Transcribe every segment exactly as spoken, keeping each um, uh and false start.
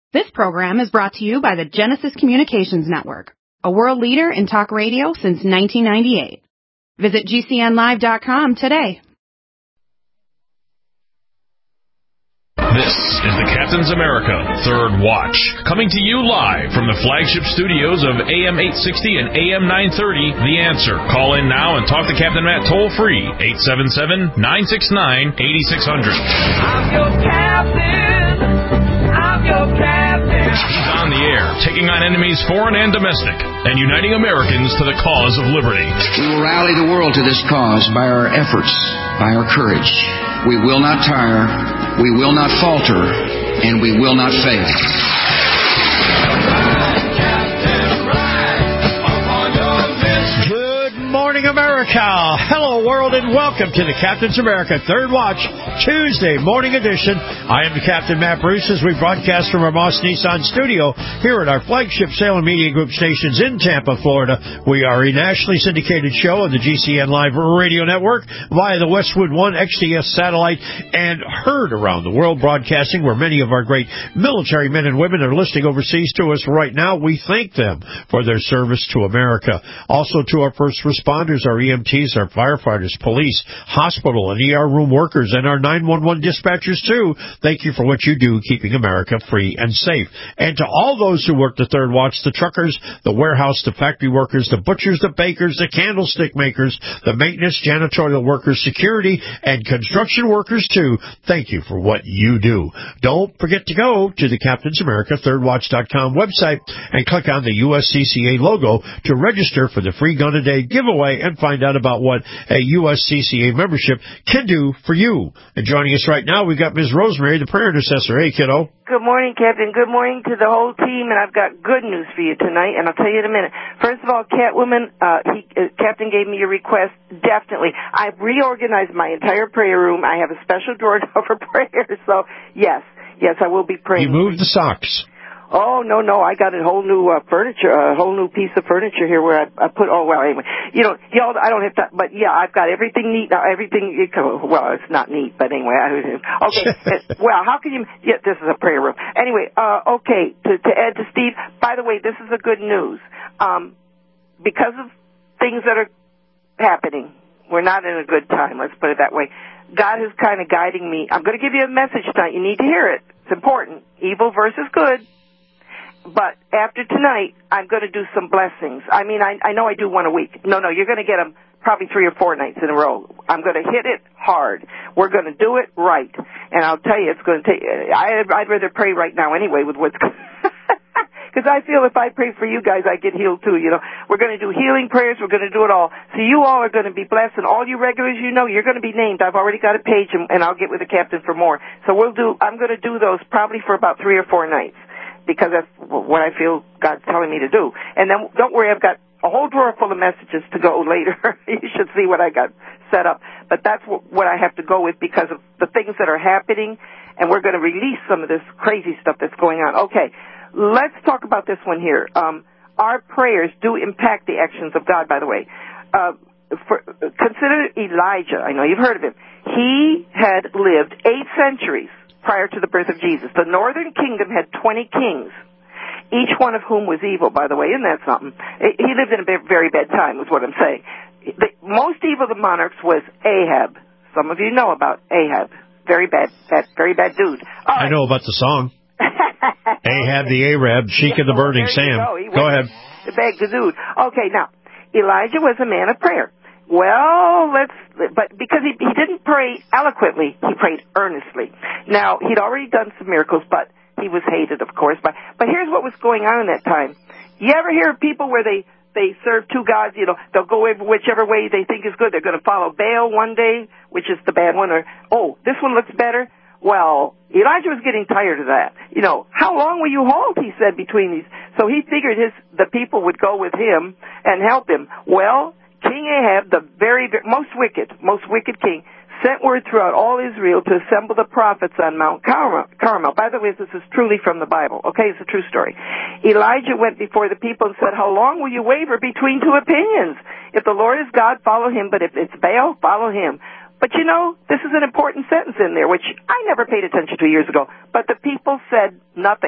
This program is brought to you by the Genesis Communications Network, a world leader in talk radio since nineteen ninety-eight. Visit G C N live dot com today. This is the Captain's America Third Watch, coming to you live from the flagship studios of A M eight sixty and A M nine thirty, The Answer. Call in now and talk to Captain Matt toll-free, eight seven seven, nine six nine, eight six zero zero. I'm your captain. I'm your captain. He's on the air, taking on enemies foreign and domestic, and uniting Americans to the cause of liberty. We will rally the world to this cause by our efforts, by our courage. We will not tire, we will not falter, and we will not fail. Good morning, America. Hello, world, and welcome to the Captain's America Third Watch Tuesday morning edition. I am the Captain Matt Bruce as we broadcast from our Moss Nissan studio here at our flagship Salem Media Group stations in Tampa, Florida. We are a nationally syndicated show on the G C N Live Radio Network via the Westwood One X D S satellite and heard around the world broadcasting where many of our great military men and women are listening overseas to us right now. We thank them for their service to America. Also to our first responders, our E M Ts, our firefighters, police, hospital, and E R room workers, and our nine one one dispatchers, too. Thank you for what you do, keeping America free and safe. And to all those who work the Third Watch, the truckers, the warehouse, the factory workers, the butchers, the bakers, the candlestick makers, the maintenance, janitorial workers, security, and construction workers, too. Thank you for what you do. Don't forget to go to the Captain's America Third Watch dot com website and click on the U S C C A logo to register for the Free Gun a Day giveaway and find out about what a U S C C A membership can do for you. And joining us right now, we've got Miz Rosemary, the prayer intercessor. Hey, kiddo. Good morning, Captain. Good morning to the whole team, and I've got good news for you tonight, and I'll tell you in a minute. First of all, Catwoman, uh, he, uh, Captain gave me a request. Definitely. I've reorganized my entire prayer room. I have a special drawer for prayer, so yes, yes, I will be praying. You moved the socks. Oh, no, no, I got a whole new uh, furniture, a whole new piece of furniture here where I, I put, oh, well, anyway, you know, you know, I don't have to, but yeah, I've got everything neat now, everything, well, it's not neat, but anyway, I, okay, well, how can you, yeah, this is a prayer room. Anyway, uh, okay, to, to add to Steve, by the way, this is a good news. Um, because of things that are happening, we're not in a good time, let's put it that way. God is kind of guiding me. I'm going to give you a message tonight. You need to hear it. It's important. Evil versus good. But after tonight, I'm going to do some blessings. I mean, I, I know I do one a week. No, no, you're going to get them probably three or four nights in a row. I'm going to hit it hard. We're going to do it right. And I'll tell you, it's going to take, I, I'd rather pray right now anyway with what's going because I feel if I pray for you guys, I get healed too, you know. We're going to do healing prayers. We're going to do it all. So you all are going to be blessed, and all you regulars, you know, you're going to be named. I've already got a page, and, and I'll get with the captain for more. So we'll do, I'm going to do those probably for about three or four nights, because that's what I feel God's telling me to do. And then, don't worry, I've got a whole drawer full of messages to go later. You should see what I got set up. But that's what, what I have to go with because of the things that are happening, and we're going to release some of this crazy stuff that's going on. Okay. Let's talk about this one here. Um, our prayers do impact the actions of God, by the way. Uh, for, consider Elijah. I know you've heard of him. He had lived eight centuries prior to the birth of Jesus. The northern kingdom had twenty kings, each one of whom was evil, by the way. Isn't that something? He lived in a very bad time, is what I'm saying. The most evil of the monarchs was Ahab. Some of you know about Ahab. Very bad, bad very bad dude. All right. I know about the song. Ahab the Arab, Sheik of the Burning well, Sam. Go, go ahead. The bag dude. Okay, now, Elijah was a man of prayer. Well, let's, but because he, he didn't pray eloquently, he prayed earnestly. Now, he'd already done some miracles, but he was hated, of course. But, but here's what was going on in that time. You ever hear of people where they, they serve two gods, you know, they'll go whichever way they think is good. They're going to follow Baal one day, which is the bad one, or, oh, this one looks better. Well, Elijah was getting tired of that. You know, how long will you hold, he said, between these? So he figured his the people would go with him and help him. Well, King Ahab, the very, very most wicked, most wicked king, sent word throughout all Israel to assemble the prophets on Mount Carmel. Carmel. By the way, this is truly from the Bible. Okay, it's a true story. Elijah went before the people and said, how long will you waver between two opinions? If the Lord is God, follow him, but if it's Baal, follow him. But, you know, this is an important sentence in there, which I never paid attention to years ago. But the people said nothing.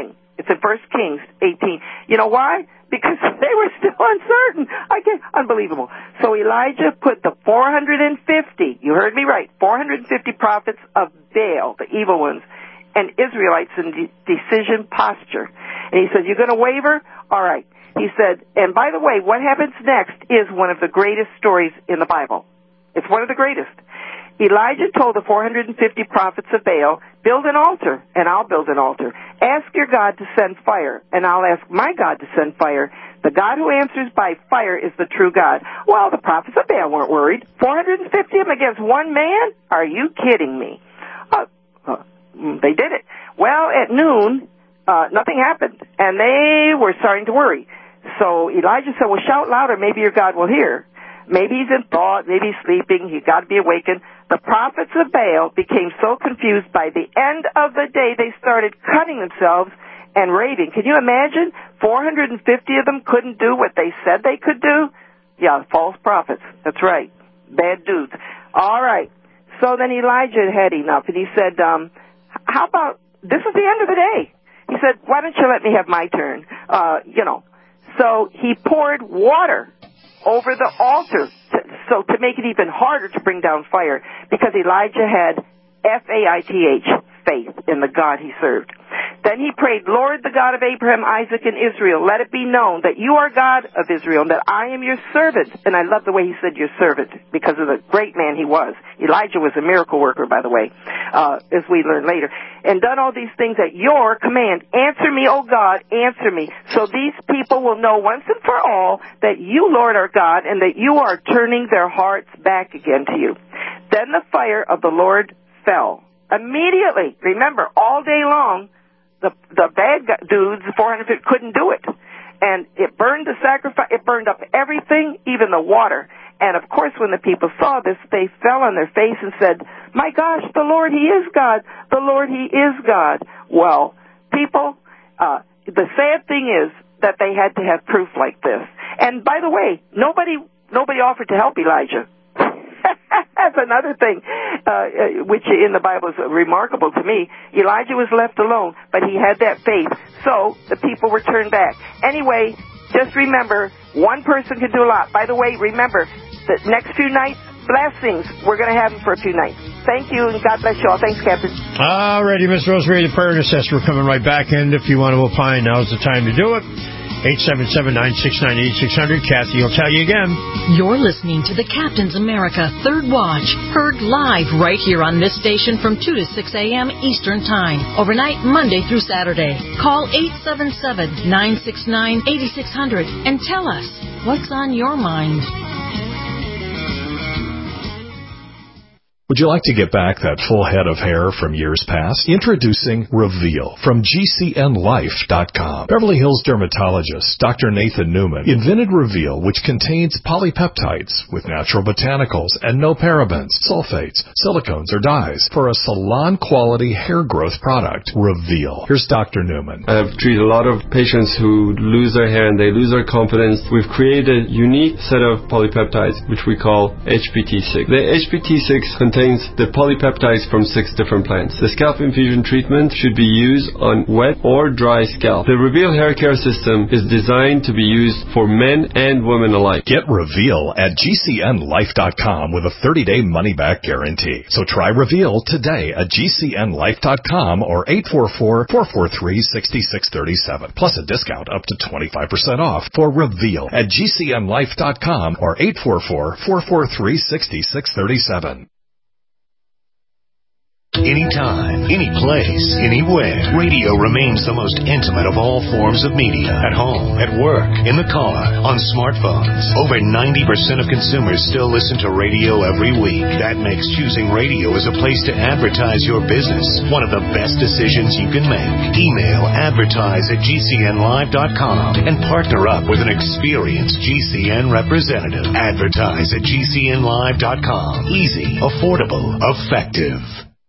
It's in First Kings eighteen. You know why? Because they were still uncertain. I get unbelievable. So Elijah put the four hundred fifty, you heard me right, four hundred fifty prophets of Baal, the evil ones, and Israelites in de- decision posture. And he said, you're going to waver? All right. He said, and by the way, what happens next is one of the greatest stories in the Bible. It's one of the greatest. Elijah told the four hundred fifty prophets of Baal, build an altar, and I'll build an altar. Ask your God to send fire, and I'll ask my God to send fire. The God who answers by fire is the true God. Well, the prophets of Baal weren't worried. four hundred fifty of them against one man? Are you kidding me? Uh, uh, they did it. Well, at noon, uh, nothing happened, and they were starting to worry. So Elijah said, well, shout louder, maybe your God will hear. Maybe he's in thought, maybe he's sleeping, he's got to be awakened. The prophets of Baal became so confused by the end of the day they started cutting themselves and raving. Can you imagine? four hundred fifty of them couldn't do what they said they could do? Yeah, false prophets. That's right. Bad dudes. All right. So then Elijah had enough, and he said, um, how about, this is the end of the day. He said, why don't you let me have my turn? Uh, you know. So he poured water over the altar, to, so to make it even harder to bring down fire, because Elijah had F A I T H, faith in the God he served. Then he prayed, Lord, the God of Abraham, Isaac, and Israel, let it be known that you are God of Israel, and that I am your servant. And I love the way he said your servant, because of the great man he was. Elijah was a miracle worker, by the way, uh, as we learn later. And done all these things at your command. Answer me, O God, answer me, so these people will know once and for all that you, Lord, are God, and that you are turning their hearts back again to you. Then the fire of the Lord fell. Immediately. Remember, all day long, the the bad dudes, the four hundred fifty, couldn't do it. And it burned the sacrifice, it burned up everything, even the water. And of course, when the people saw this, they fell on their face and said, my gosh, the Lord, He is God. The Lord, He is God. Well, people, uh, the sad thing is that they had to have proof like this. And by the way, nobody nobody offered to help Elijah. That's another thing, uh, which in the Bible is remarkable to me. Elijah was left alone, but he had that faith. So the people were turned back. Anyway, just remember, one person can do a lot. By the way, remember, the next few nights, blessings, we're going to have them for a few nights. Thank you, and God bless you all. Thanks, Captain. All righty, Miss Rosemary, the prayer intercessor. We're coming right back in. If you want to opine, now's the time to do it. eight seven seven, nine six nine, eight six zero zero. Kathy will tell you again. You're listening to the Captain's America Third Watch, heard live right here on this station from two to six a.m. Eastern Time, overnight Monday through Saturday. Call eight seven seven, nine six nine, eight six zero zero and tell us what's on your mind. Would you like to get back that full head of hair from years past? Introducing Reveal from G C N life dot com. Beverly Hills dermatologist Doctor Nathan Newman invented Reveal, which contains polypeptides with natural botanicals and no parabens, sulfates, silicones, or dyes for a salon-quality hair growth product. Reveal. Here's Doctor Newman. I've treated a lot of patients who lose their hair and they lose their confidence. We've created a unique set of polypeptides, which we call H P T six. The H P T six contains the polypeptides from six different plants. The scalp infusion treatment should be used on wet or dry scalp. The Reveal hair care system is designed to be used for men and women alike. Get Reveal at G C N life dot com with a thirty-day money-back guarantee. So try Reveal today at G C N life dot com or eight four four, four four three, six six three seven. Plus a discount up to twenty-five percent off for Reveal at G C N life dot com or eight four four, four four three, six six three seven. Anytime, any place, anywhere. Radio remains the most intimate of all forms of media. At home, at work, in the car, on smartphones. Over ninety percent of consumers still listen to radio every week. That makes choosing radio as a place to advertise your business one of the best decisions you can make. Email advertise at G C N live dot com and partner up with an experienced G C N representative. Advertise at G C N live dot com. Easy, affordable, effective.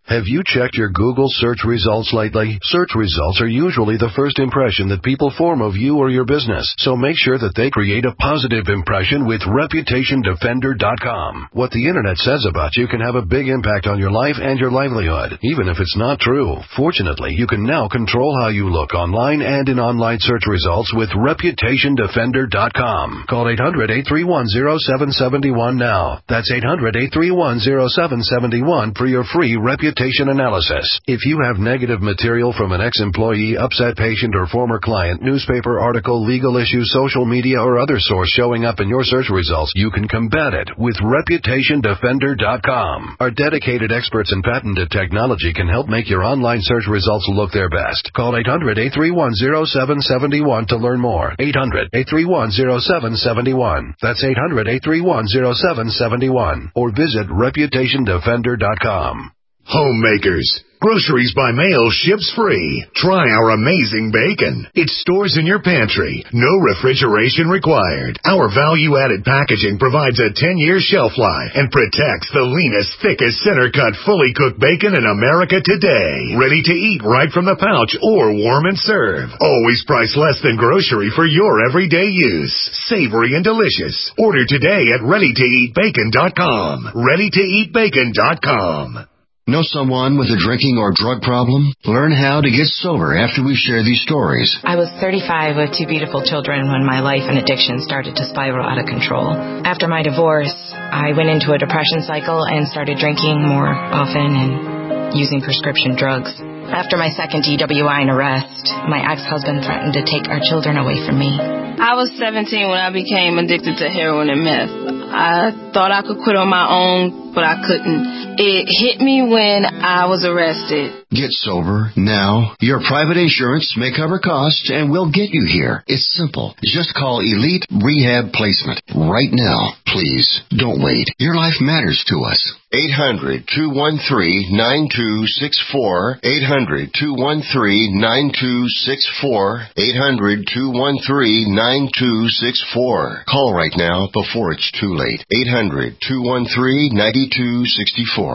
Have you checked your Google search results lately? Search results are usually the first impression that people form of you or your business, so make sure that they create a positive impression with Reputation Defender dot com. What the Internet says about you can have a big impact on your life and your livelihood, even if it's not true. Fortunately, you can now control how you look online and in online search results with Reputation Defender dot com. Call eight hundred, eight three one, zero seven seven one now. That's eight hundred, eight three one, zero seven seven one for your free reputation analysis. If you have negative material from an ex-employee, upset patient, or former client, newspaper article, legal issue, social media, or other source showing up in your search results, you can combat it with Reputation Defender dot com. Our dedicated experts in patented technology can help make your online search results look their best. Call eight hundred, eight three one, zero seven seven one to learn more. eight hundred, eight three one, zero seven seven one. That's eight hundred, eight three one, zero seven seven one. Or visit Reputation Defender dot com. Homemakers. Groceries by mail ships free. Try our amazing bacon. It stores in your pantry. No refrigeration required. Our value-added packaging provides a ten-year shelf life and protects the leanest, thickest, center-cut, fully cooked bacon in America today. Ready to eat right from the pouch or warm and serve. Always priced less than grocery for your everyday use. Savory and delicious. Order today at ready to eat bacon dot com. ready to eat bacon dot com. Know someone with a drinking or drug problem? Learn how to get sober after we share these stories. I was thirty-five with two beautiful children when my life and addiction started to spiral out of control. After my divorce, I went into a depression cycle and started drinking more often and using prescription drugs. After my second D W I and arrest, my ex-husband threatened to take our children away from me. I was seventeen when I became addicted to heroin and meth. I thought I could quit on my own, but I couldn't. It hit me when I was arrested. Get sober now. Your private insurance may cover costs and we'll get you here. It's simple. Just call Elite Rehab Placement right now. Please, don't wait. Your life matters to us. eight hundred, two one three, nine two six four. eight hundred, two one three, nine two six four. eight hundred, two one three, nine two six four. Call right now before it's too late. eight hundred, two one three, nine two six four.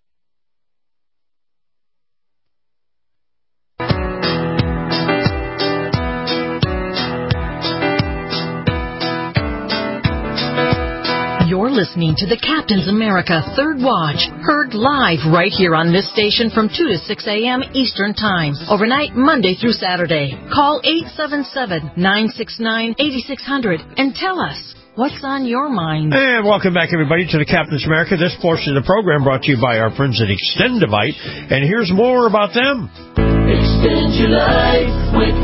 You're listening to the Captain's America Third Watch, heard live right here on this station from two to six a.m. Eastern Time, overnight Monday through Saturday. Call eight seven seven, nine six nine, eight six zero zero and tell us what's on your mind. And welcome back, everybody, to the Captain's America. This portion of the program brought to you by our friends at Extendivite. And here's more about them. Extend your life with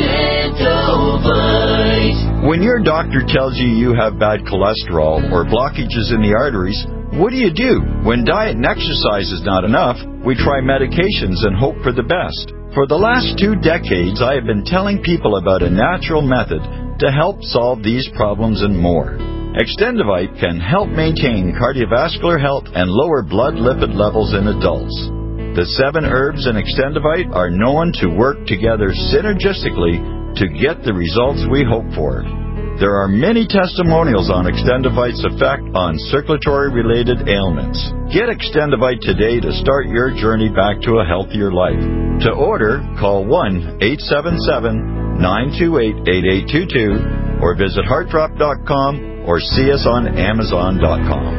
Extendivite. When your doctor tells you you have bad cholesterol or blockages in the arteries, what do you do? When diet and exercise is not enough, we try medications and hope for the best. For the last two decades, I have been telling people about a natural method to help solve these problems and more. Extendivite can help maintain cardiovascular health and lower blood lipid levels in adults. The seven herbs in Extendivite are known to work together synergistically to get the results we hope for. There are many testimonials on Extendivite's effect on circulatory-related ailments. Get Extendivite today to start your journey back to a healthier life. To order, call one eight seven seven, nine two eight, eight eight two two or visit heart drop dot com or see us on amazon dot com.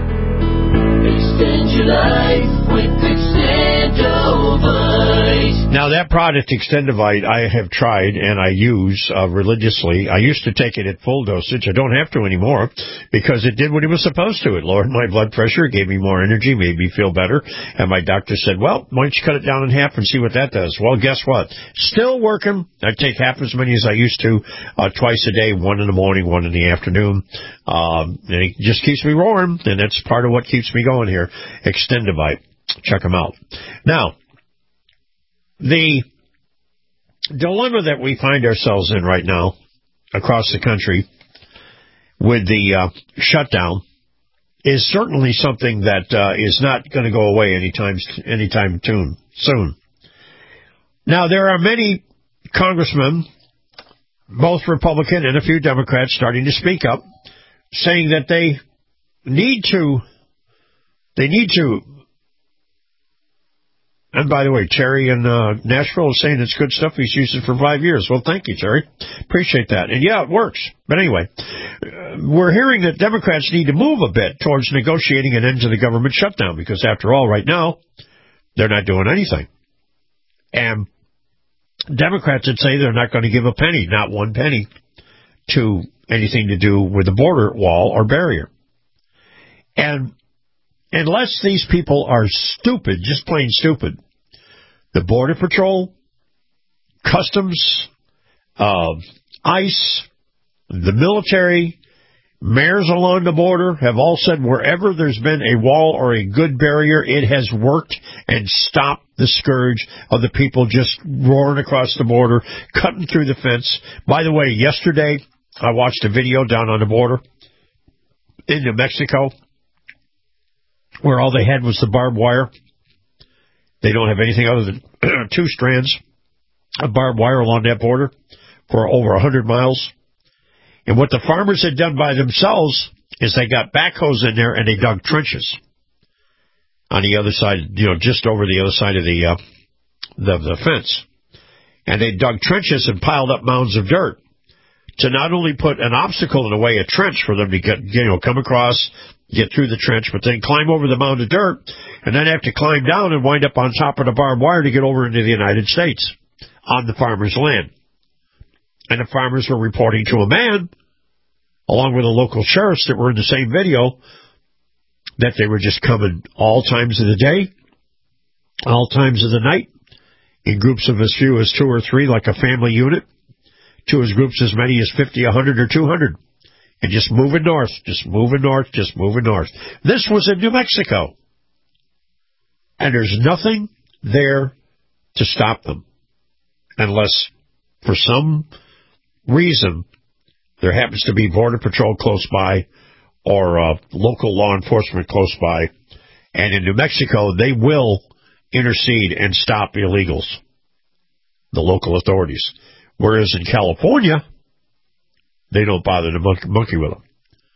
Extend your life with Extendivite. Now, that product, Extendivite, I have tried and I use uh, religiously. I used to take it at full dosage. I don't have to anymore because it did what it was supposed to. It lowered my blood pressure, gave me more energy, made me feel better. And my doctor said, well, why don't you cut it down in half and see what that does? Well, guess what? Still working. I take half as many as I used to, uh, twice a day, one in the morning, one in the afternoon. Um, and it just keeps me roaring, and that's part of what keeps me going here. Extendivite. Check them out. Now, the dilemma that we find ourselves in right now across the country with the uh, shutdown is certainly something that uh, is not going to go away anytime anytime soon. Now, there are many congressmen, both Republican and a few Democrats, starting to speak up, saying that they need to they need to And by the way, Terry in uh, Nashville is saying it's good stuff. He's used it for five years. Well, thank you, Terry. Appreciate that. And yeah, it works. But anyway, uh, we're hearing that Democrats need to move a bit towards negotiating an end to the government shutdown because, after all, right now, they're not doing anything. And Democrats would say they're not going to give a penny, not one penny, to anything to do with the border wall or barrier. And unless these people are stupid, just plain stupid, the Border Patrol, Customs, uh, ICE, the military, mayors along the border have all said wherever there's been a wall or a good barrier, it has worked and stopped the scourge of the people just roaring across the border, cutting through the fence. By the way, yesterday I watched a video down on the border in New Mexico where all they had was the barbed wire. They don't have anything other than two strands of barbed wire along that border for over one hundred miles. And what the farmers had done by themselves is they got backhoes in there and they dug trenches on the other side, you know, just over the other side of the, uh, the, the fence. And they dug trenches and piled up mounds of dirt to not only put an obstacle in the way, a trench for them to get, you know, come across, get through the trench, but then climb over the mound of dirt, and then have to climb down and wind up on top of the barbed wire to get over into the United States on the farmer's land. And the farmers were reporting to a man, along with the local sheriffs that were in the same video, that they were just coming all times of the day, all times of the night, in groups of as few as two or three, like a family unit, to as groups as many as fifty, one hundred, or two hundred. And just moving north, just moving north, just moving north. This was in New Mexico. And there's nothing there to stop them. Unless, for some reason, there happens to be Border Patrol close by or uh, local law enforcement close by. And in New Mexico, they will intercede and stop illegals, the local authorities. Whereas in California, they don't bother to monkey, monkey with them.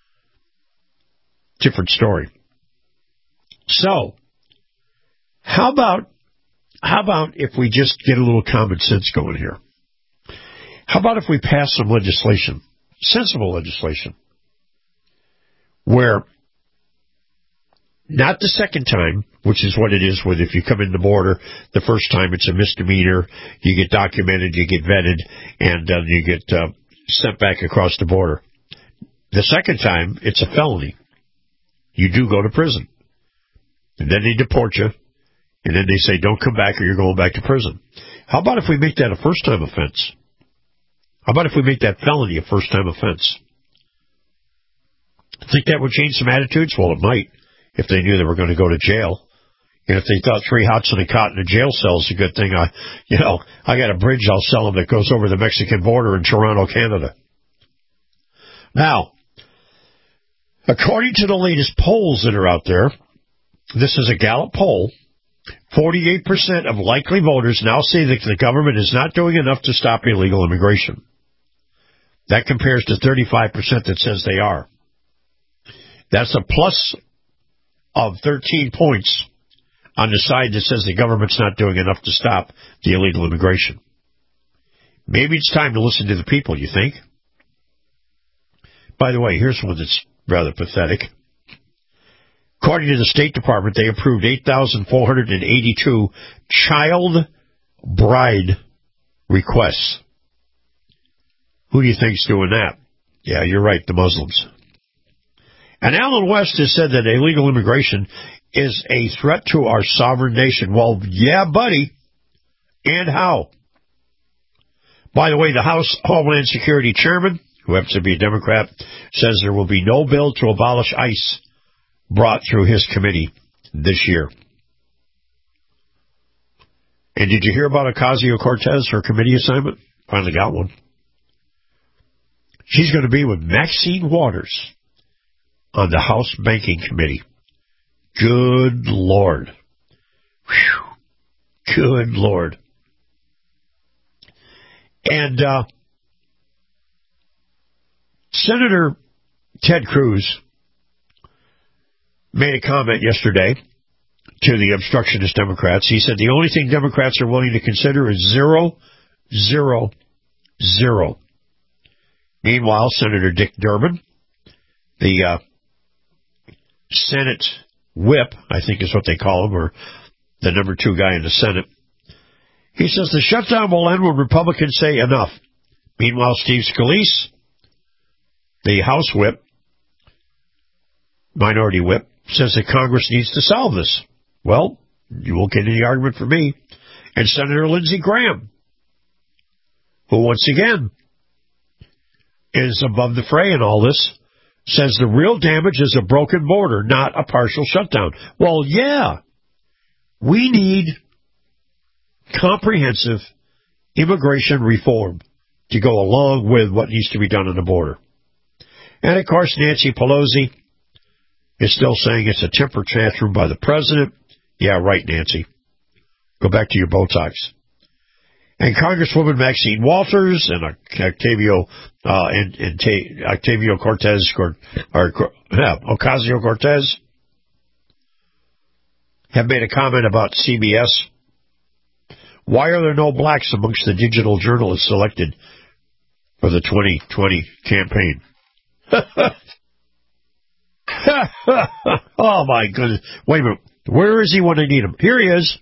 Different story. So, how about how about if we just get a little common sense going here? How about if we pass some legislation, sensible legislation, where not the second time, which is what it is with if you come in the border, the first time it's a misdemeanor, you get documented, you get vetted, and uh, you get uh, sent back across the border. The second time, it's a felony. You do go to prison. And then they deport you, and then they say, don't come back or you're going back to prison. How about if we make that a first-time offense? How about if we make that felony a first-time offense? Think that would change some attitudes? Well, it might, if they knew they were going to go to jail. And if they thought three hots and a cot in a jail cell is a good thing, I, you know, I got a bridge I'll sell them that goes over the Mexican border in Toronto, Canada. Now, according to the latest polls that are out there, this is a Gallup poll, forty-eight percent of likely voters now say that the government is not doing enough to stop illegal immigration. That compares to thirty-five percent that says they are. That's a plus of thirteen points on the side that says the government's not doing enough to stop the illegal immigration. Maybe it's time to listen to the people, you think? By the way, here's one that's rather pathetic. According to the State Department, they approved eight thousand four hundred eighty-two child bride requests. Who do you think's doing that? Yeah, you're right, the Muslims. And Alan West has said that illegal immigration is a threat to our sovereign nation. Well, yeah, buddy. And how? By the way, the House Homeland Security Chairman, who happens to be a Democrat, says there will be no bill to abolish ICE brought through his committee this year. And did you hear about Ocasio-Cortez, her committee assignment? Finally got one. She's going to be with Maxine Waters on the House Banking Committee. Good Lord. Whew. Good Lord. And uh, Senator Ted Cruz made a comment yesterday to the obstructionist Democrats. He said the only thing Democrats are willing to consider is zero, zero, zero. Meanwhile, Senator Dick Durbin, the uh, Senate whip, I think is what they call him, or the number two guy in the Senate, he says the shutdown will end when Republicans say enough. Meanwhile, Steve Scalise, the House whip, minority whip, says that Congress needs to solve this. Well, you won't get any argument from me. And Senator Lindsey Graham, who once again is above the fray in all this, says the real damage is a broken border, not a partial shutdown. Well, yeah, we need comprehensive immigration reform to go along with what needs to be done on the border. And, of course, Nancy Pelosi is still saying it's a temper tantrum by the president. Yeah, right, Nancy. Go back to your Botox. And Congresswoman Maxine Walters and Octavio uh, and, and Ta- Octavio Cortez or, or yeah, Ocasio-Cortez have made a comment about C B S. Why are there no blacks amongst the digital journalists selected for the twenty twenty campaign? Oh, my goodness. Wait a minute. Where is he when I need him? Here he is.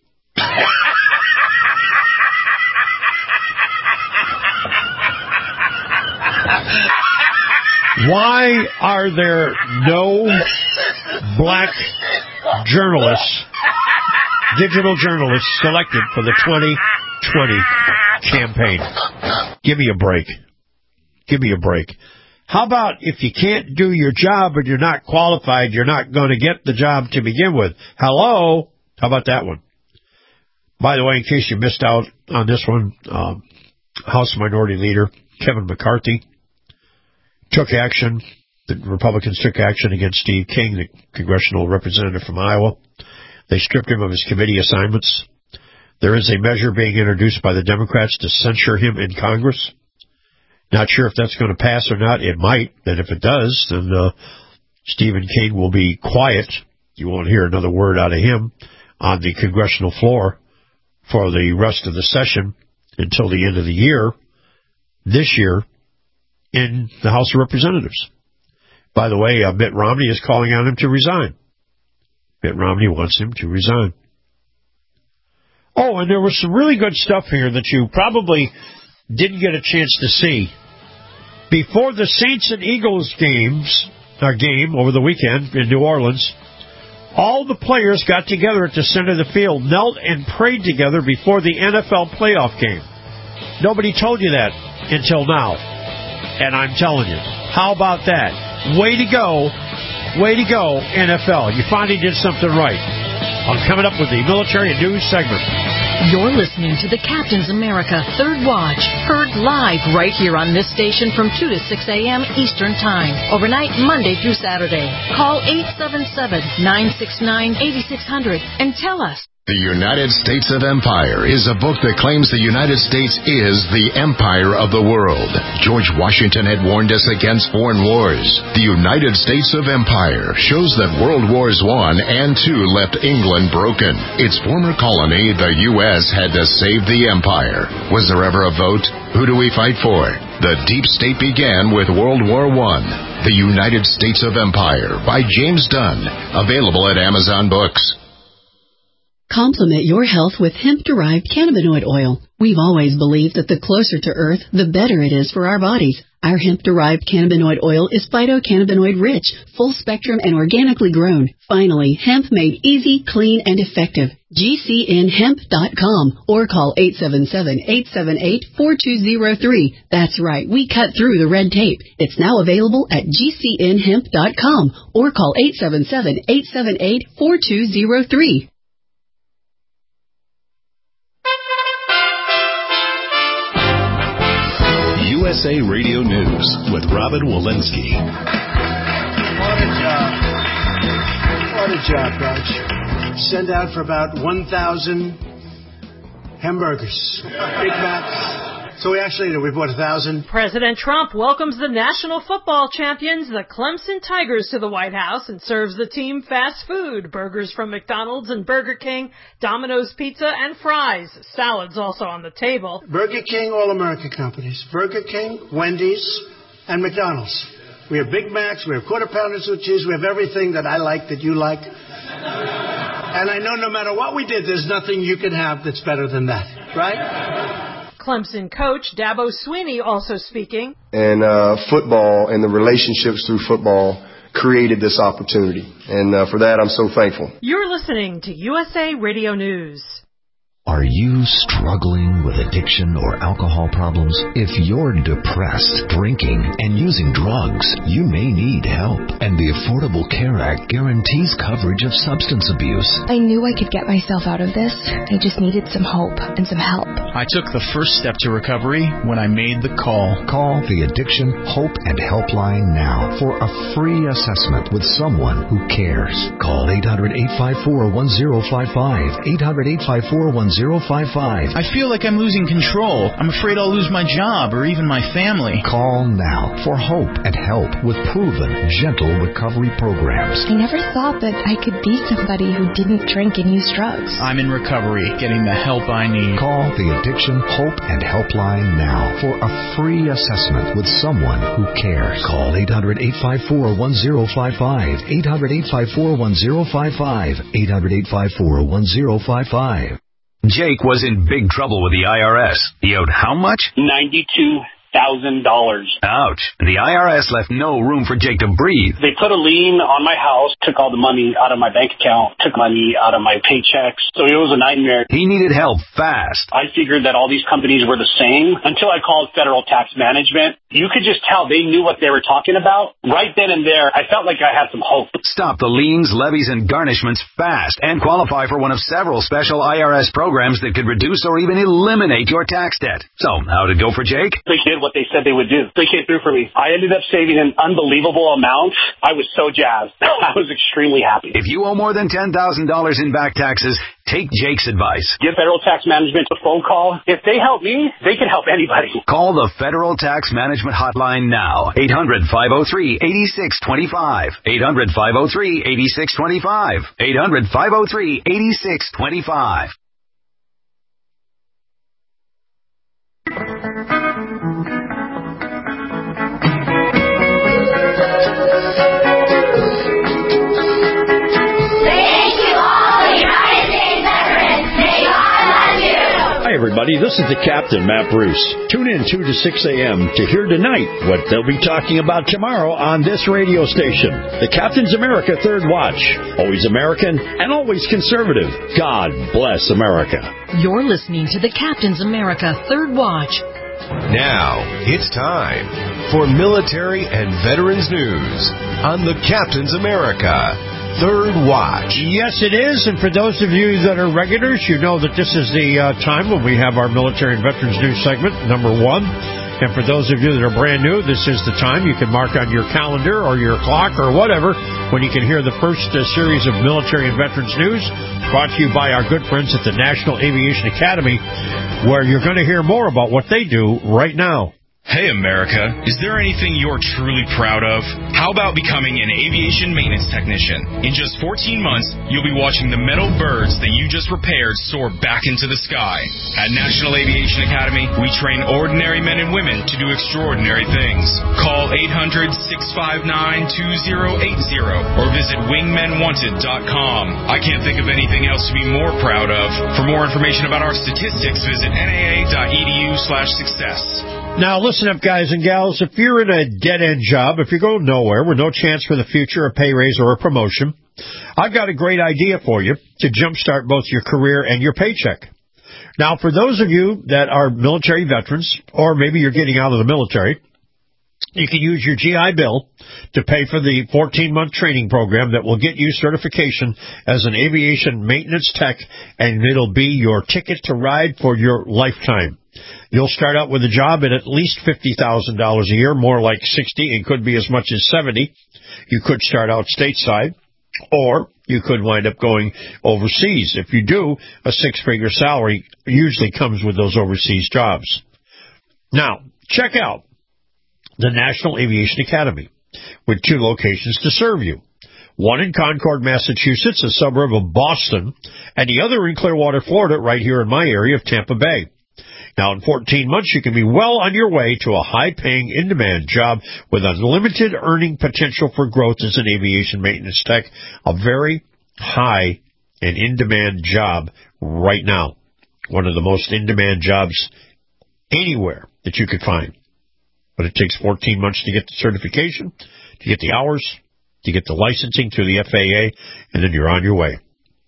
Why are there no black journalists, digital journalists, selected for the twenty twenty campaign? Give me a break. Give me a break. How about if you can't do your job and you're not qualified, you're not going to get the job to begin with? Hello? How about that one? By the way, in case you missed out on this one, um, House Minority Leader Kevin McCarthy took action. The Republicans took action against Steve King, the congressional representative from Iowa. They stripped him of his committee assignments. There is a measure being introduced by the Democrats to censure him in Congress. Not sure if that's going to pass or not. It might. And if it does, then uh, Stephen King will be quiet. You won't hear another word out of him on the congressional floor for the rest of the session until the end of the year, this year, in the House of Representatives. By the way, uh, Mitt Romney is calling on him to resign. Mitt Romney wants him to resign. Oh, and there was some really good stuff here that you probably didn't get a chance to see. Before the Saints and Eagles games, our game over the weekend in New Orleans, all the players got together at the center of the field, knelt and prayed together before the N F L playoff game. Nobody told you that until now. And I'm telling you, how about that? Way to go. Way to go, N F L. You finally did something right. I'm coming up with the military news segment. You're listening to the Captain's America Third Watch, heard live right here on this station from two to six a.m. Eastern Time, overnight Monday through Saturday. Call eight seven seven, nine six nine, eight six zero zero and tell us. The United States of Empire is a book that claims the United States is the empire of the world. George Washington had warned us against foreign wars. The United States of Empire shows that World Wars One and Two left England broken. Its former colony, the U S, had to save the empire. Was there ever a vote? Who do we fight for? The deep state began with World War One. The United States of Empire by James Dunn. Available at Amazon Books. Complement your health with hemp-derived cannabinoid oil. We've always believed that the closer to Earth, the better it is for our bodies. Our hemp-derived cannabinoid oil is phytocannabinoid-rich, full-spectrum, and organically grown. Finally, hemp made easy, clean, and effective. G C N hemp dot com or call eight seven seven, eight seven eight, four two zero three. That's right, we cut through the red tape. It's now available at G C N hemp dot com or call eight seven seven, eight seven eight, four two zero three. U S A Radio News with Robin Walensky. What a job. What a job, Coach. Send out for about one thousand hamburgers, Big Macs, So we actually, we bought a thousand. President Trump welcomes the national football champions, the Clemson Tigers, to the White House and serves the team fast food, burgers from McDonald's and Burger King, Domino's Pizza, and fries. Salads also on the table. Burger King, all American companies. Burger King, Wendy's, and McDonald's. We have Big Macs, we have Quarter Pounders with cheese, we have everything that I like, that you like. And I know no matter what we did, there's nothing you can have that's better than that, right? Clemson coach Dabo Swinney also speaking. And uh, football and the relationships through football created this opportunity. And uh, for that, I'm so thankful. You're listening to U S A Radio News. Are you struggling with addiction or alcohol problems? If you're depressed, drinking, and using drugs, you may need help. And the Affordable Care Act guarantees coverage of substance abuse. I knew I could get myself out of this. I just needed some hope and some help. I took the first step to recovery when I made the call. Call the Addiction Hope and Helpline now for a free assessment with someone who cares. Call eight hundred, eight five four, one zero five five. eight hundred, eight five four, one zero five five. I feel like I'm losing control. I'm afraid I'll lose my job or even my family. Call now for hope and help with proven, gentle recovery programs. I never thought that I could be somebody who didn't drink and use drugs. I'm in recovery, getting the help I need. Call the Addiction Hope and Helpline now for a free assessment with someone who cares. Call eight hundred, eight five four, one zero five five. eight hundred, eight five four, one zero five five. eight hundred, eight five four, one zero five five. Jake was in big trouble with the I R S. He owed how much? ninety-two thousand dollars. Ouch. The I R S left no room for Jake to breathe. They put a lien on my house, took all the money out of my bank account, took money out of my paychecks. So it was a nightmare. He needed help fast. I figured that all these companies were the same until I called Federal Tax Management. You could just tell they knew what they were talking about. Right then and there, I felt like I had some hope. Stop the liens, levies, and garnishments fast and qualify for one of several special I R S programs that could reduce or even eliminate your tax debt. So, how'd it go for Jake? They did what they said they would do. They came through for me. I ended up saving an unbelievable amount. I was so jazzed. I was extremely happy. If you owe more than ten thousand dollars in back taxes, take Jake's advice. Give Federal Tax Management a phone call. If they help me, they can help anybody. Call the Federal Tax Management Hotline now. eight hundred, five oh three, eight six two five. eight hundred, five oh three, eight six two five. eight hundred, five oh three, eight six two five. Hi, everybody. This is the Captain, Matt Bruce. Tune in two to six a.m. to hear tonight what they'll be talking about tomorrow on this radio station. The Captain's America Third Watch. Always American and always conservative. God bless America. You're listening to the Captain's America Third Watch. Now, it's time for military and veterans news on the Captain's America Third Watch. Yes, it is. And for those of you that are regulars, you know that this is the uh, time when we have our military and veterans news segment, number one. And for those of you that are brand new, this is the time you can mark on your calendar or your clock or whatever when you can hear the first uh, series of military and veterans news brought to you by our good friends at the National Aviation Academy, where you're going to hear more about what they do right now. Hey, America, is there anything you're truly proud of? How about becoming an aviation maintenance technician? In just fourteen months, you'll be watching the metal birds that you just repaired soar back into the sky. At National Aviation Academy, we train ordinary men and women to do extraordinary things. Call eight hundred, six five nine, two zero eight zero or visit wingmen wanted dot com. I can't think of anything else to be more proud of. For more information about our statistics, visit N A A dot E D U slash success. Now, listen up, guys and gals. If you're in a dead-end job, if you're going nowhere with no chance for the future, a pay raise, or a promotion, I've got a great idea for you to jumpstart both your career and your paycheck. Now, for those of you that are military veterans, or maybe you're getting out of the military, you can use your G I Bill to pay for the fourteen-month training program that will get you certification as an aviation maintenance tech, and it'll be your ticket to ride for your lifetime. You'll start out with a job at at least fifty thousand dollars a year, more like sixty, it could be as much as seventy. You could start out stateside, or you could wind up going overseas. If you do, a six-figure salary usually comes with those overseas jobs. Now, check out the National Aviation Academy with two locations to serve you. One in Concord, Massachusetts, a suburb of Boston, and the other in Clearwater, Florida, right here in my area of Tampa Bay. Now, in fourteen months, you can be well on your way to a high-paying, in-demand job with unlimited earning potential for growth as an aviation maintenance tech. A very high and in-demand job right now. One of the most in-demand jobs anywhere that you could find. But it takes fourteen months to get the certification, to get the hours, to get the licensing through the F A A, and then you're on your way.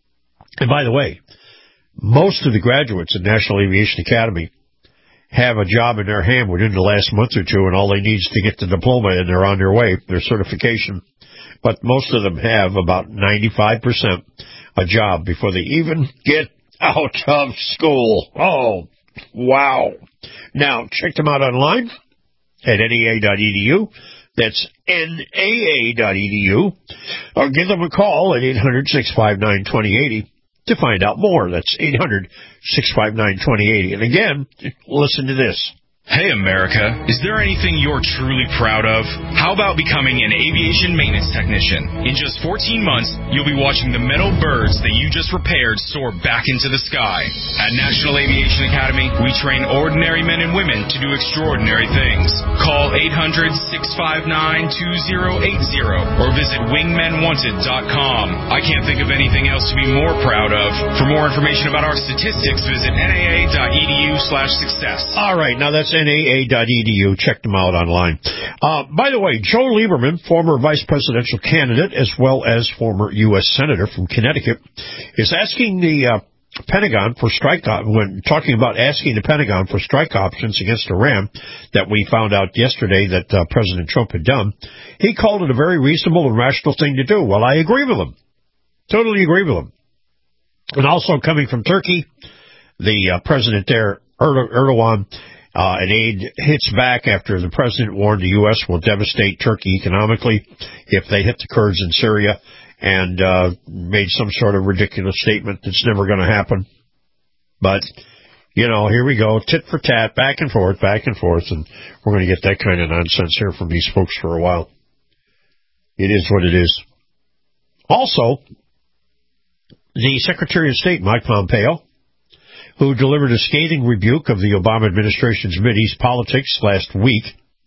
And by the way, most of the graduates at National Aviation Academy have a job in their hand within the last month or two, and all they need is to get the diploma, and they're on their way, their certification. But most of them have about ninety-five percent a job before they even get out of school. Oh, wow. Now, check them out online at N A A dot E D U. That's N A A dot E D U. Or give them a call at eight hundred, six five nine, two zero eight zero to find out more. That's eight hundred, six five nine, two zero eight zero. And again, listen to this. Hey, America, is there anything you're truly proud of? How about becoming an aviation maintenance technician? In just fourteen months, you'll be watching the metal birds that you just repaired soar back into the sky. At National Aviation Academy, we train ordinary men and women to do extraordinary things. Call eight hundred, six five nine, two zero eight zero or visit wingmen wanted dot com. I can't think of anything else to be more proud of. For more information about our statistics, visit N A A dot E D U slash success. All right, now that's N A A dot E D U. Check them out online. Uh, by the way, Joe Lieberman, former vice presidential candidate as well as former U S senator from Connecticut, is asking the uh, Pentagon for strike op- when talking about asking the Pentagon for strike options against Iran that we found out yesterday that uh, President Trump had done. He called it a very reasonable and rational thing to do. Well, I agree with him. Totally agree with him. And also coming from Turkey, the uh, president there, Erdo- Erdogan, Uh, an aide hits back after the president warned the U S will devastate Turkey economically if they hit the Kurds in Syria, and uh, made some sort of ridiculous statement that's never going to happen. But, you know, here we go, tit for tat, back and forth, back and forth, and we're going to get that kind of nonsense here from these folks for a while. It is what it is. Also, the Secretary of State, Mike Pompeo, who delivered a scathing rebuke of the Obama administration's Mideast politics last week,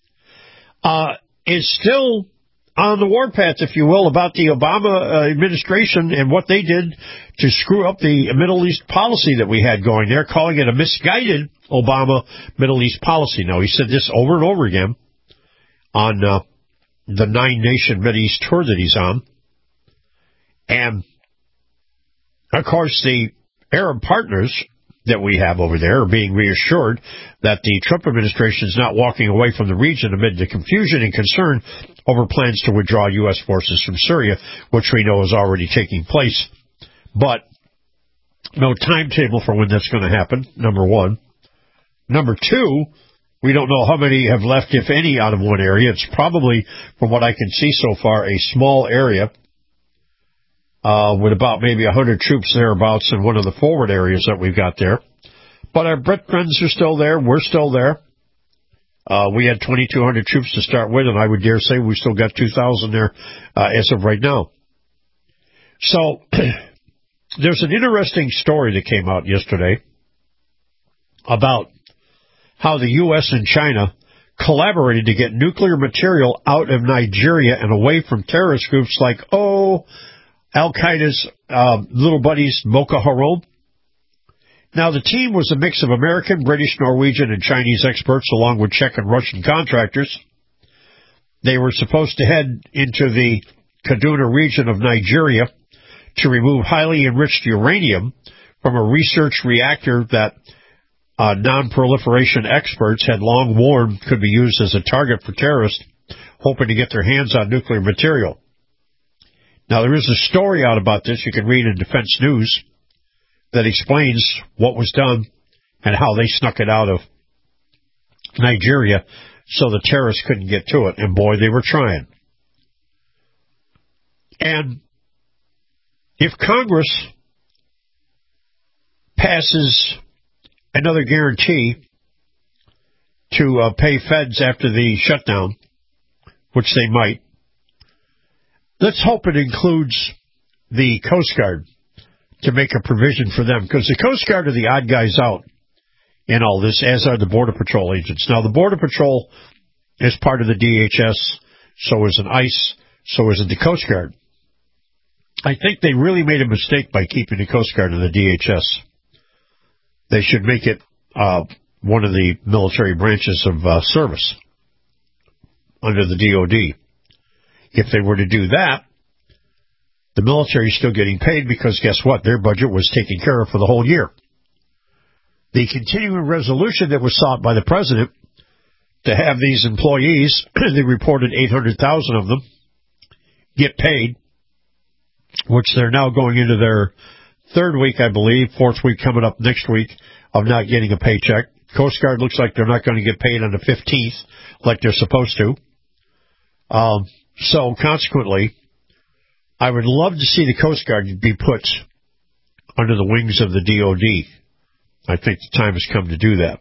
uh, is still on the warpath, if you will, about the Obama uh, administration and what they did to screw up the Middle East policy that we had going there, calling it a misguided Obama Middle East policy. Now, he said this over and over again on uh, the nine-nation Mideast tour that he's on. And, of course, the Arab partners that we have over there are being reassured that the Trump administration is not walking away from the region amid the confusion and concern over plans to withdraw U S forces from Syria, which we know is already taking place. But no timetable for when that's going to happen, number one. Number two, we don't know how many have left, if any, out of one area. It's probably, from what I can see so far, a small area. Uh, with about maybe one hundred troops thereabouts in one of the forward areas that we've got there. But our Brit friends are still there. We're still there. Uh, we had twenty-two hundred troops to start with, and I would dare say we still got two thousand there uh, as of right now. So there's an interesting story that came out yesterday about how the U S and China collaborated to get nuclear material out of Nigeria and away from terrorist groups like, oh, Al-Qaeda's uh, little buddies, Boko Haram. Now, the team was a mix of American, British, Norwegian, and Chinese experts, along with Czech and Russian contractors. They were supposed to head into the Kaduna region of Nigeria to remove highly enriched uranium from a research reactor that uh, non-proliferation experts had long warned could be used as a target for terrorists, hoping to get their hands on nuclear material. Now, there is a story out about this you can read in Defense News that explains what was done and how they snuck it out of Nigeria so the terrorists couldn't get to it. And, boy, they were trying. And if Congress passes another guarantee to uh, pay feds after the shutdown, which they might. Let's hope it includes the Coast Guard to make a provision for them, because the Coast Guard are the odd guys out in all this, as are the Border Patrol agents. Now, the Border Patrol is part of the D H S, so is an ICE, so is the Coast Guard. I think they really made a mistake by keeping the Coast Guard in the D H S. They should make it uh, one of the military branches of uh, service under the D O D. If they were to do that, the military is still getting paid because guess what? Their budget was taken care of for the whole year. The continuing resolution that was sought by the president to have these employees, they reported eight hundred thousand of them, get paid, which they're now going into their third week, I believe, fourth week coming up next week, of not getting a paycheck. Coast Guard looks like they're not going to get paid on the fifteenth like they're supposed to. Um, so, consequently, I would love to see the Coast Guard be put under the wings of the D O D. I think the time has come to do that.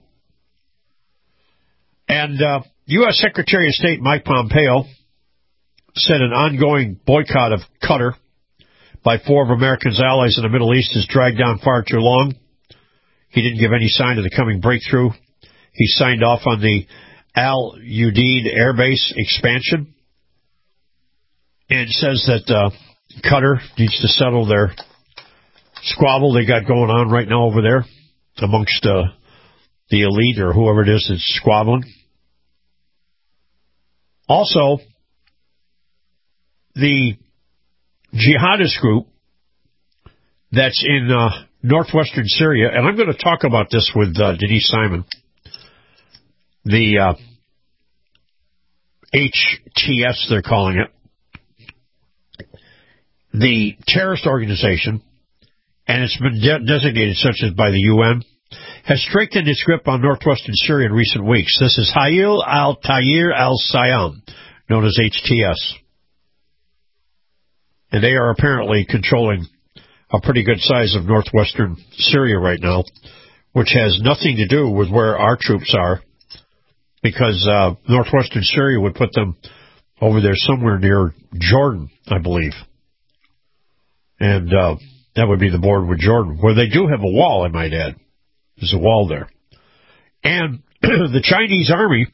And uh, U S Secretary of State Mike Pompeo said an ongoing boycott of Qatar by four of America's allies in the Middle East has dragged on far too long. He didn't give any sign of the coming breakthrough. He signed off on the Al Udeid Air Base expansion and says that uh, Qatar needs to settle their squabble they got going on right now over there amongst uh, the elite or whoever it is that's squabbling. Also, the jihadist group that's in uh, northwestern Syria, and I'm going to talk about this with uh, Denise Simon, the uh, H T S they're calling it, the terrorist organization, and it's been de- designated such as by the U N, has strengthened its grip on northwestern Syria in recent weeks. This is Hayil al-Tahrir al-Sayam, known as H T S. And they are apparently controlling a pretty good size of northwestern Syria right now, which has nothing to do with where our troops are, because uh, northwestern Syria would put them over there somewhere near Jordan, I believe. And uh, that would be the border with Jordan, where they do have a wall, I might add. There's a wall there. And the Chinese army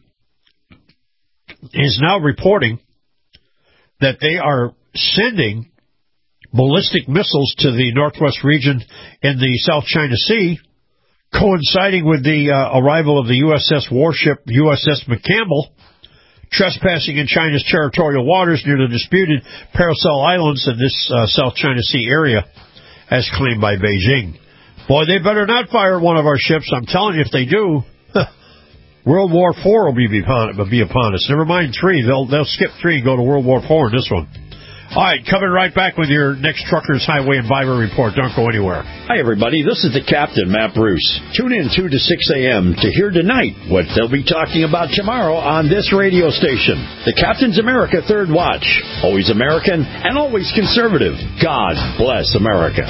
is now reporting that they are sending ballistic missiles to the northwest region in the South China Sea, coinciding with the uh, arrival of the U S S warship U S S McCampbell, trespassing in China's territorial waters near the disputed Paracel Islands in this uh, South China Sea area, as claimed by Beijing. Boy, they better not fire one of our ships. I'm telling you, if they do, World War Four will be upon, be upon us. Never mind three. They'll, they'll skip three and go to World War Four in this one. All right, coming right back with your next Truckers Highway and Byway Report. Don't go anywhere. Hi, everybody. This is the Captain, Matt Bruce. Tune in two to six a.m. to hear tonight what they'll be talking about tomorrow on this radio station. The Captain's America Third Watch. Always American and always conservative. God bless America.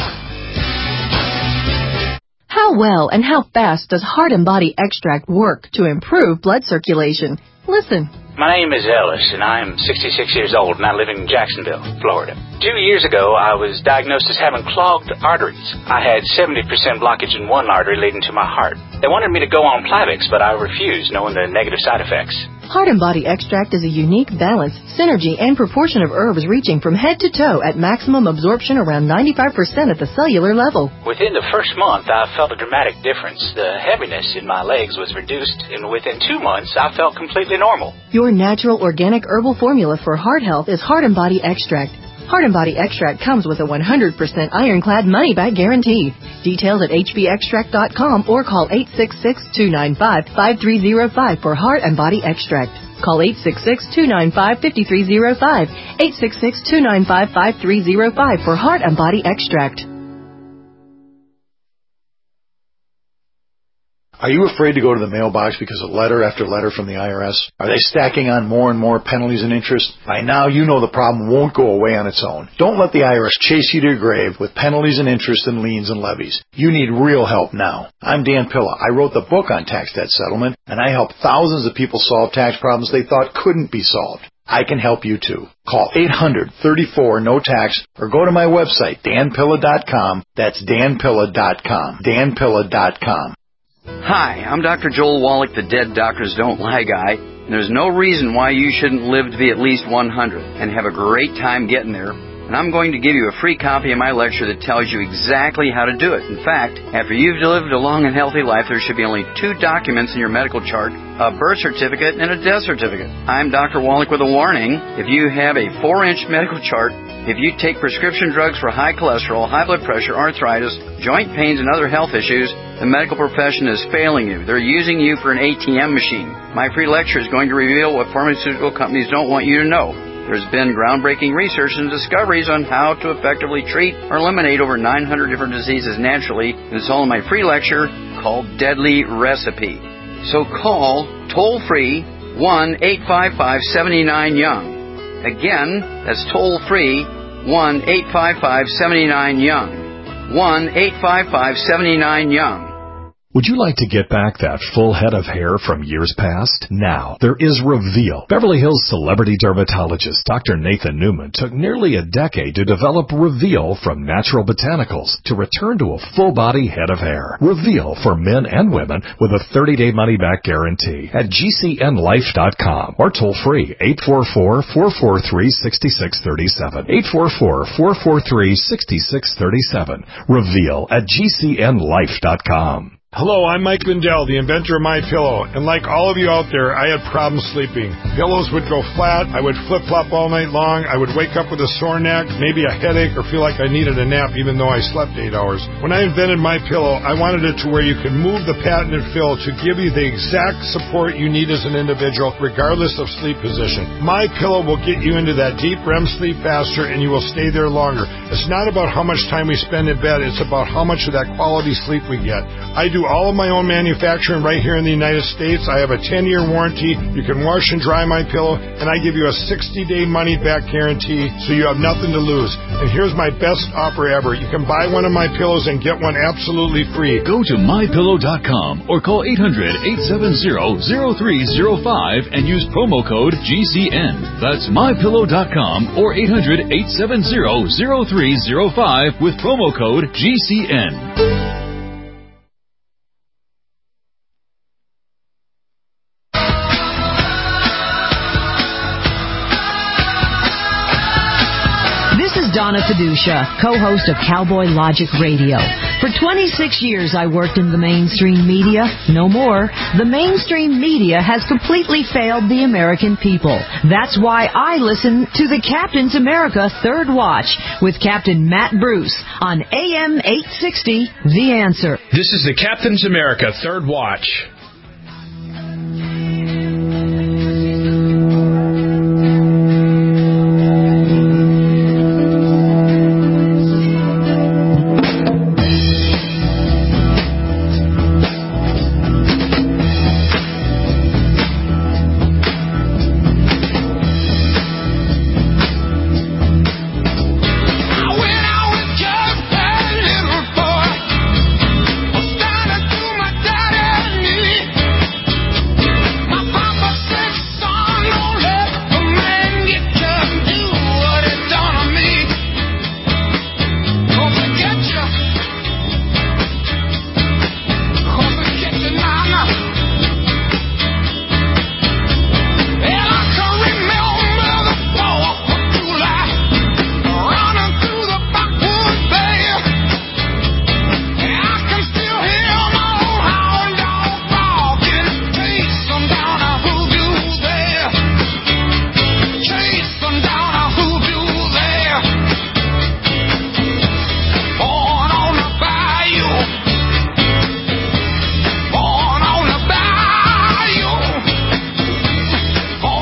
How well and how fast does Heart and Body Extract work to improve blood circulation? Listen. My name is Ellis, and I am sixty-six years old, and I live in Jacksonville, Florida. Two years ago, I was diagnosed as having clogged arteries. I had seventy percent blockage in one artery leading to my heart. They wanted me to go on Plavix, but I refused, knowing the negative side effects. Heart and Body Extract is a unique balance, synergy, and proportion of herbs reaching from head to toe at maximum absorption around ninety-five percent at the cellular level. Within the first month, I felt a dramatic difference. The heaviness in my legs was reduced, and within two months, I felt completely normal. Your natural organic herbal formula for heart health is Heart and Body Extract. Heart and Body Extract comes with a one hundred percent ironclad money-back guarantee. Details at h b extract dot com or call eight six six, two nine five, five three zero five for Heart and Body Extract. Call eight six six, two nine five, five three zero five, eight six six, two nine five, five three zero five for Heart and Body Extract. Are you afraid to go to the mailbox because of letter after letter from the I R S? Are they stacking on more and more penalties and interest? By now, you know the problem won't go away on its own. Don't let the I R S chase you to your grave with penalties and interest and liens and levies. You need real help now. I'm Dan Pilla. I wrote the book on tax debt settlement, and I help thousands of people solve tax problems they thought couldn't be solved. I can help you too. Call eight hundred, thirty-four, no tax or go to my website, dan pilla dot com. That's dan pilla dot com. dan pilla dot com. Hi, I'm Doctor Joel Wallach, the Dead Doctors Don't Lie guy. And there's no reason why you shouldn't live to be at least one hundred and have a great time getting there. And I'm going to give you a free copy of my lecture that tells you exactly how to do it. In fact, after you've lived a long and healthy life, there should be only two documents in your medical chart, a birth certificate and a death certificate. I'm Doctor Wallach with a warning. If you have a four-inch medical chart, if you take prescription drugs for high cholesterol, high blood pressure, arthritis, joint pains, and other health issues, the medical profession is failing you. They're using you for an A T M machine. My free lecture is going to reveal what pharmaceutical companies don't want you to know. There's been groundbreaking research and discoveries on how to effectively treat or eliminate over nine hundred different diseases naturally. And it's all in my free lecture called Deadly Recipe. So call toll-free one eight five five, seven nine, young. Again, that's toll-free one eight five five, seven nine, young. one eight five five, seven nine, young. Would you like to get back that full head of hair from years past? Now, there is Reveal. Beverly Hills celebrity dermatologist Doctor Nathan Newman took nearly a decade to develop Reveal from natural botanicals to return to a full-body head of hair. Reveal for men and women with a thirty-day money-back guarantee at G C N life dot com or toll-free eight four four, four four three, six six three seven. eight four four, four four three, six six three seven. Reveal at G C N life dot com. Hello, I'm Mike Lindell, the inventor of MyPillow, and like all of you out there, I had problems sleeping. Pillows would go flat, I would flip-flop all night long, I would wake up with a sore neck, maybe a headache, or feel like I needed a nap even though I slept eight hours. When I invented MyPillow, I wanted it to where you could move the patented fill to give you the exact support you need as an individual, regardless of sleep position. MyPillow will get you into that deep R E M sleep faster, and you will stay there longer. It's not about how much time we spend in bed, it's about how much of that quality sleep we get. I do all of my own manufacturing right here in the United States. I have a ten-year warranty. You can wash and dry my pillow, and I give you a sixty-day money-back guarantee, so you have nothing to lose. And here's my best offer ever. You can buy one of my pillows and get one absolutely free. Go to my pillow dot com or call eight hundred, eight seven zero, zero three zero five and use promo code G C N. That's my pillow dot com or eight hundred, eight seven zero, zero three zero five with promo code G C N. Donna Fiducia, co-host of Cowboy Logic Radio. For twenty-six years, I worked in the mainstream media. No more. The mainstream media has completely failed the American people. That's why I listen to the Captain's America Third Watch with Captain Matt Bruce on A M eight sixty, The Answer. This is the Captain's America Third Watch.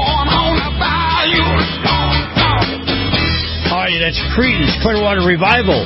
Creedence Clearwater Revival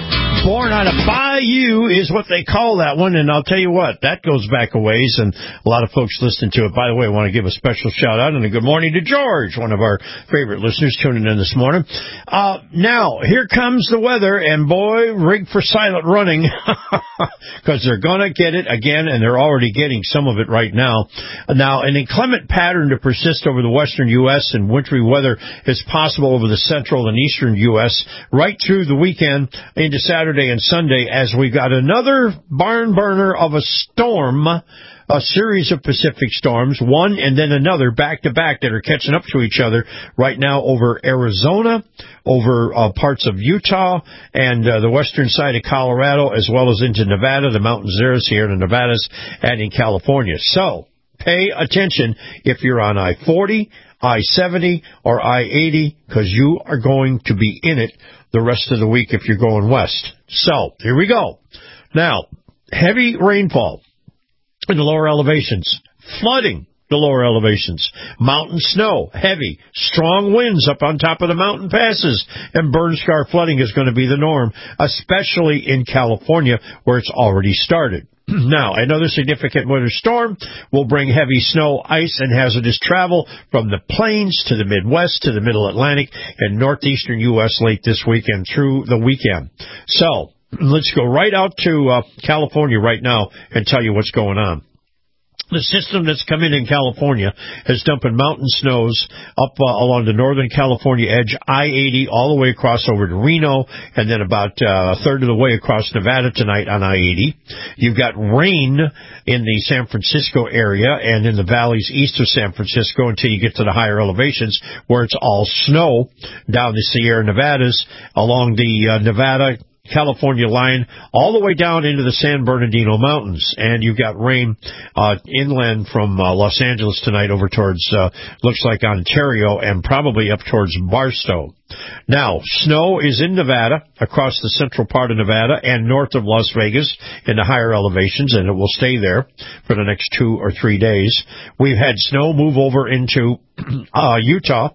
Born out of Bayou is what they call that one, and I'll tell you what, that goes back a ways, and a lot of folks listen to it. By the way, I want to give a special shout-out and a good morning to George, one of our favorite listeners tuning in this morning. Uh, now, here comes the weather, and boy, rig for silent running, because they're going to get it again, and they're already getting some of it right now. Now, an inclement pattern to persist over the western U S and wintry weather is possible over the central and eastern U S right through the weekend into Saturday and Sunday, as we got another barn burner of a storm, a series of Pacific storms, one and then another back-to-back that are catching up to each other right now over Arizona, over uh, parts of Utah, and uh, the western side of Colorado, as well as into Nevada, the mountains there, Sierra Nevadas, and in California. So, pay attention if you're on I forty, I seventy, or I eighty, because you are going to be in it the rest of the week if you're going west. So, here we go. Now, heavy rainfall in the lower elevations, flooding the lower elevations, mountain snow, heavy, strong winds up on top of the mountain passes, and burn scar flooding is going to be the norm, especially in California where it's already started. Now, another significant winter storm will bring heavy snow, ice, and hazardous travel from the plains to the Midwest to the Middle Atlantic and northeastern U S late this weekend through the weekend. So, let's go right out to uh, California right now and tell you what's going on. The system that's come in in California is dumping mountain snows up uh, along the northern California edge, I eighty, all the way across over to Reno, and then about uh, a third of the way across Nevada tonight on I eighty. You've got rain in the San Francisco area and in the valleys east of San Francisco until you get to the higher elevations where it's all snow down the Sierra Nevadas, along the uh, Nevada California line, all the way down into the San Bernardino Mountains. And you've got rain uh, inland from uh, Los Angeles tonight over towards, uh, looks like Ontario, and probably up towards Barstow. Now, snow is in Nevada, across the central part of Nevada, and north of Las Vegas in the higher elevations, and it will stay there for the next two or three days. We've had snow move over into uh, Utah.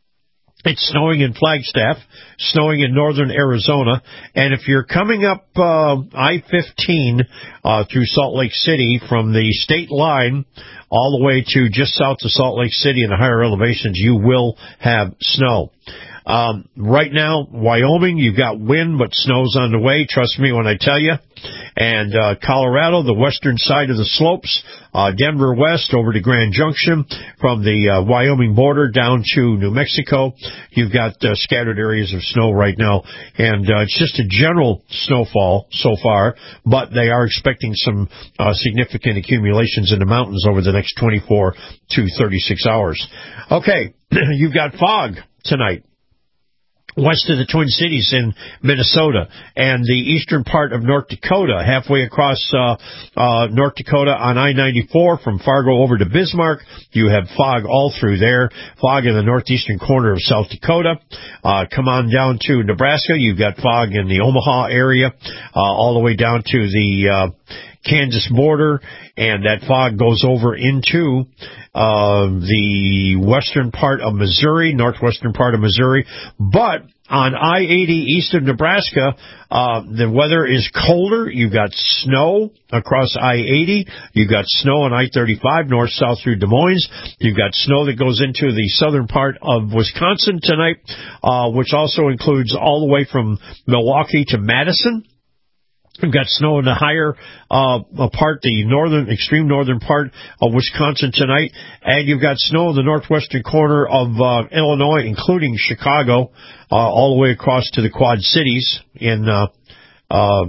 It's snowing in Flagstaff, snowing in northern Arizona, and if you're coming up uh, I fifteen uh, through Salt Lake City from the state line all the way to just south of Salt Lake City in the higher elevations, you will have snow. Um, right now, Wyoming, you've got wind, but snow's on the way. Trust me when I tell you. And uh, Colorado, the western side of the slopes, uh, Denver west over to Grand Junction, from the uh, Wyoming border down to New Mexico, you've got uh, scattered areas of snow right now. And uh, it's just a general snowfall so far, but they are expecting some uh, significant accumulations in the mountains over the next twenty-four to thirty-six hours. Okay, you've got fog tonight west of the Twin Cities in Minnesota, and the eastern part of North Dakota, halfway across uh, uh, North Dakota on I ninety-four from Fargo over to Bismarck. You have fog all through there, fog in the northeastern corner of South Dakota. Uh, come on down to Nebraska, you've got fog in the Omaha area, uh, all the way down to the uh, Kansas border, and that fog goes over into uh, the western part of Missouri, northwestern part of Missouri. But on I eighty east of Nebraska, uh, the weather is colder. You've got snow across I eighty. You've got snow on I thirty-five north-south through Des Moines. You've got snow that goes into the southern part of Wisconsin tonight, uh, which also includes all the way from Milwaukee to Madison. We've got snow in the higher uh, part, the northern, extreme northern part of Wisconsin tonight, and you've got snow in the northwestern corner of uh, Illinois, including Chicago, uh, all the way across to the Quad Cities in uh, uh,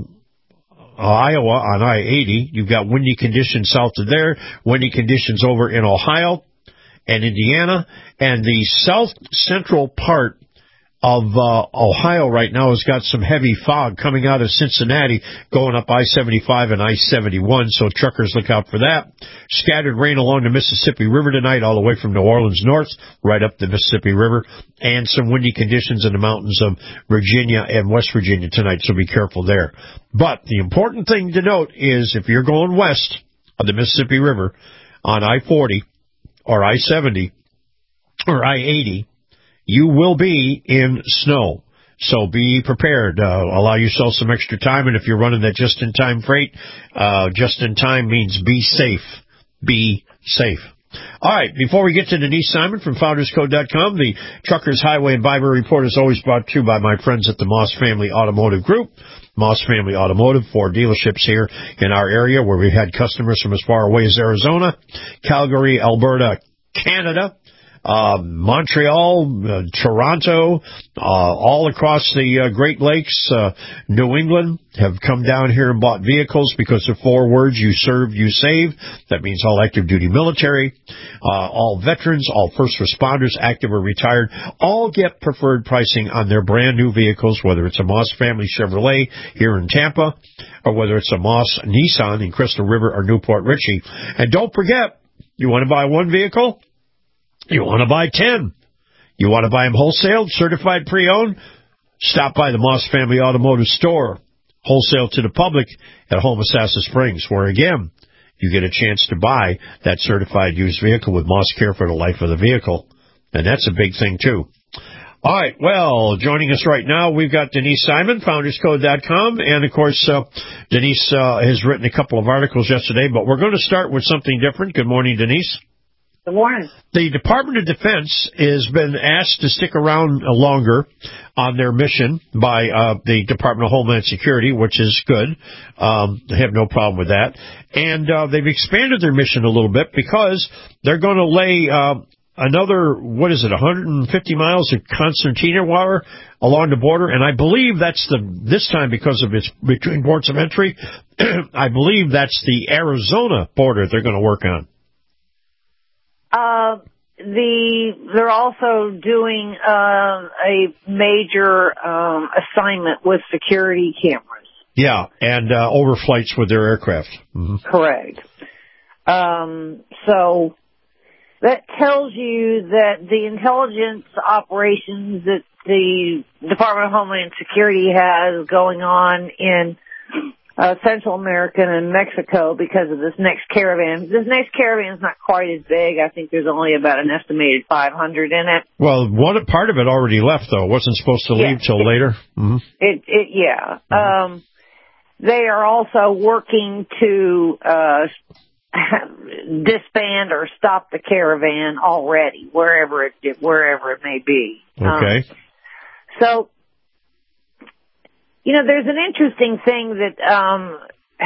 Iowa on I eighty. You've got windy conditions south of there, windy conditions over in Ohio and Indiana, and the south central part of uh, Ohio right now has got some heavy fog coming out of Cincinnati, going up I seventy-five and I seventy-one, so truckers look out for that. Scattered rain along the Mississippi River tonight, all the way from New Orleans north, right up the Mississippi River, and some windy conditions in the mountains of Virginia and West Virginia tonight, so be careful there. But the important thing to note is if you're going west of the Mississippi River on I forty or I seventy or I eighty, you will be in snow. So be prepared. Uh, allow yourself some extra time, and if you're running that just-in-time freight, uh, just-in-time means be safe. Be safe. All right, before we get to Denise Simon from Founders Code dot com, the Truckers Highway and Bible Report is always brought to you by my friends at the Moss Family Automotive Group. Moss Family Automotive, four dealerships here in our area where we've had customers from as far away as Arizona, Calgary, Alberta, Canada, uh, Montreal, uh, Toronto, uh, all across the uh, Great Lakes, uh, New England have come down here and bought vehicles because of four words: you serve, you save. That means all active duty military, uh, all veterans, all first responders, active or retired, all get preferred pricing on their brand new vehicles, whether it's a Moss Family Chevrolet here in Tampa or whether it's a Moss Nissan in Crystal River or Newport Richey. And don't forget, you want to buy one vehicle? You want to buy ten. You want to buy them wholesale, certified pre-owned? Stop by the Moss Family Automotive Store, wholesale to the public at Homosassa Springs, where, again, you get a chance to buy that certified used vehicle with Moss Care for the life of the vehicle. And that's a big thing, too. All right, well, joining us right now, we've got Denise Simon, Founders Code dot com, and, of course, uh, Denise uh, has written a couple of articles yesterday, but we're going to start with something different. Good morning, Denise. Good morning. The Department of Defense has been asked to stick around longer on their mission by uh, the Department of Homeland Security, which is good. Um, they have no problem with that. And uh, they've expanded their mission a little bit because they're going to lay uh, another, what is it, one hundred fifty miles of concertina wire along the border. And I believe that's the, this time because of its between ports of entry, I believe that's the Arizona border they're going to work on. Uh, the they're also doing uh, a major um, assignment with security cameras. Yeah, and uh, overflights with their aircraft. Mm-hmm. Correct. Um, so that tells you that the intelligence operations that the Department of Homeland Security has going on in Uh, Central America and Mexico because of this next caravan. This next caravan is not quite as big. I think there's only about an estimated five hundred in it. Well, one part of it already left, though. It wasn't supposed to leave yeah, till it, later. Mm-hmm. It, it, yeah. Mm-hmm. Um, they are also working to uh, disband or stop the caravan already, wherever it wherever it may be. Okay. Um, so. You know, there's an interesting thing that um,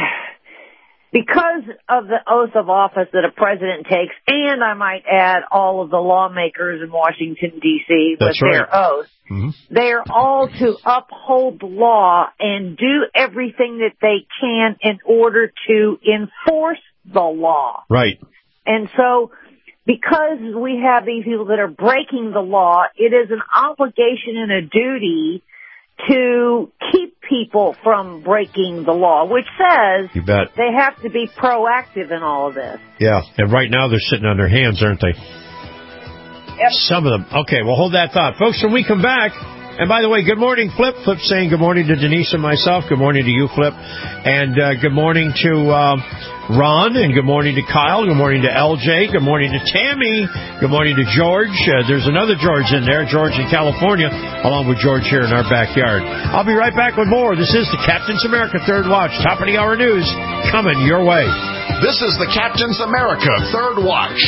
because of the oath of office that a president takes, and I might add all of the lawmakers in Washington, D C with That's right. their oath, mm-hmm. they are all to uphold the law and do everything that they can in order to enforce the law. Right. And so because we have these people that are breaking the law, it is an obligation and a duty to keep people from breaking the law, which says you bet. They have to be proactive in all of this. Yeah, and right now they're sitting on their hands, aren't they? Yep. Some of them. Okay, well, hold that thought. Folks, when we come back, and by the way, good morning, Flip. Flip saying good morning to Denise and myself. Good morning to you, Flip. And uh, good morning to uh, Ron, and good morning to Kyle. Good morning to L J. Good morning to Tammy. Good morning to George. Uh, there's another George in there, George in California, along with George here in our backyard. I'll be right back with more. This is the Captain's America Third Watch. Top of the hour news coming your way. This is the Captain's America Third Watch.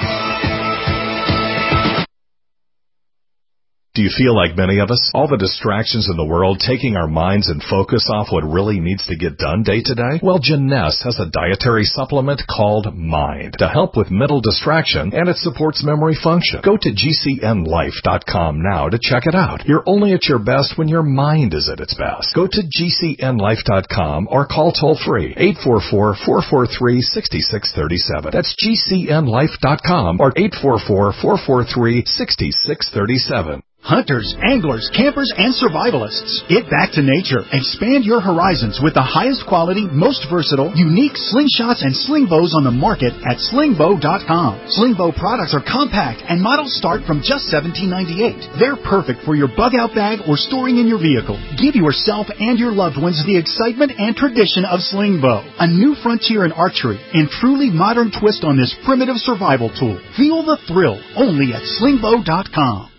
Do you feel like many of us? All the distractions in the world taking our minds and focus off what really needs to get done day to day? Well, Jeunesse has a dietary supplement called Mind to help with mental distraction, and it supports memory function. Go to G C N life dot com now to check it out. You're only at your best when your mind is at its best. Go to G C N life dot com or call toll-free eight four four, four four three, six six three seven. That's G C N life dot com or eight four four, four four three, six six three seven. Hunters, anglers, campers, and survivalists. Get back to nature. Expand your horizons with the highest quality, most versatile, unique slingshots and sling bows on the market at sling bow dot com. Sling bow products are compact and models start from just seventeen ninety-eight. They're perfect for your bug-out bag or storing in your vehicle. Give yourself and your loved ones the excitement and tradition of sling bow. A new frontier in archery and truly modern twist on this primitive survival tool. Feel the thrill only at sling bow dot com.